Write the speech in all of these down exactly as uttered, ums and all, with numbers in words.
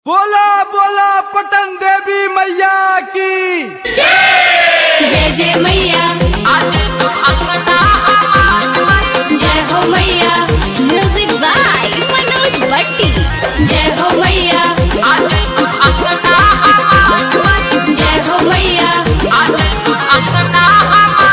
बोला बोला पटन देवी मैया की जय जय मैया आज तू अंगना हमार जय हो मैया। Music by Manoj Bhatti. जय हो मैया आज तू अंगना हमार जय हो मैया। आज तू अंगना हमार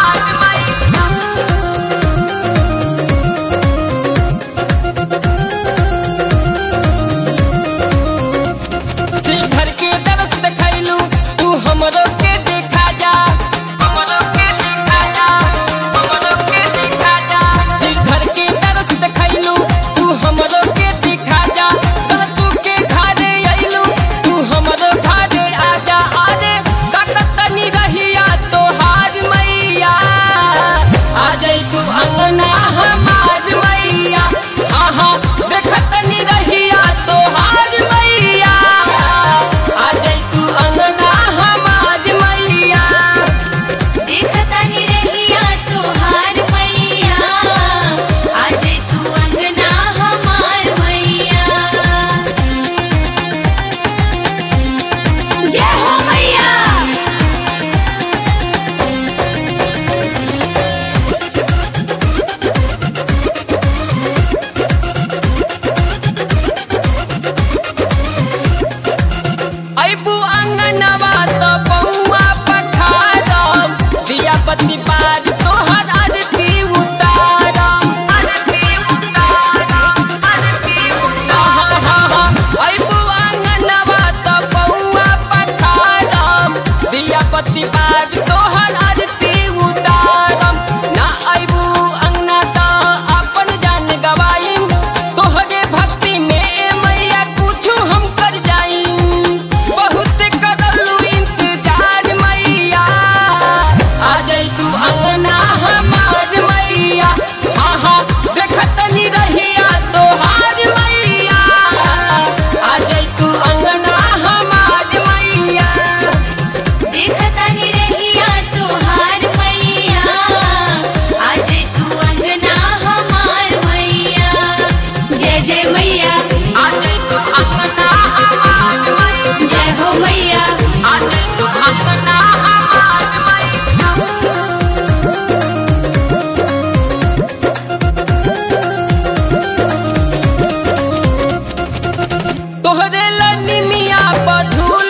श्रीधर के दरस देखैलू तू हमरो के देखा जा हमरो के देखा जा हमरो के देखा जा श्रीधर के दरस देखैलू तू हमरो के दिखा जा तर तू के घरे आइलू तू हमरो घरे आजा अरे तकतनी रहिया तोहार मैया आ जाई तू अंगना हमार मैया आहा देखतनी रहिया तोहार मैया आ जाई तू अंगना हमार मैया देखतानी रहिया तोहार मैया। आज तू अंगना हमार मैया। जय हो मैया। अबू अंगनवा तो बउआ पखारम दिया पति पार तोहर आरती उतारम आरती उतारम आरती उतारम अबू अंगनवा तो बउआ पखारम दिया पति पार तोहर आरती उतारम ना अबू अंगना तो अपन जान गवाईम तोहरे भक्ति में मैया कुछ हम कर जाईम बहुत करलू इंतजार मैया आ जाई तू अंगना हमार मैया हाँ हाँ देखतनी रहिया तोहार मैया आ जाई तू अंगना हमार मैया देखतानी रहिया तोहार मैया। आज तू अंगना हमार मैया। जय जय मैया आ जाई तू अंगना हमार मैया जय हो मैया। आ जाई तू अंगना हमार मैया तोहरे लनी मिया पर झूल